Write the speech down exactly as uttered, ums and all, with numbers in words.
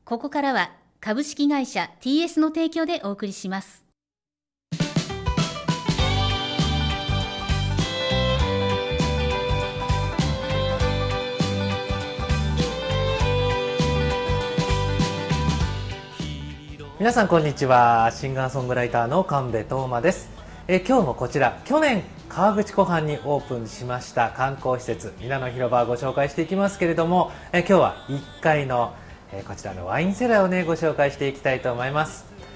ここからは株式会社 ティーエス の提供でお送りします。 皆さんこんにちは。シンガーソングライターの神戸斗真です。え今日もこちら去年河口湖畔にオープンしました観光施設皆の広場をご紹介していきますけれども、え今日はいっかいのえこちらのワインセラーをねご紹介していきたいと思います。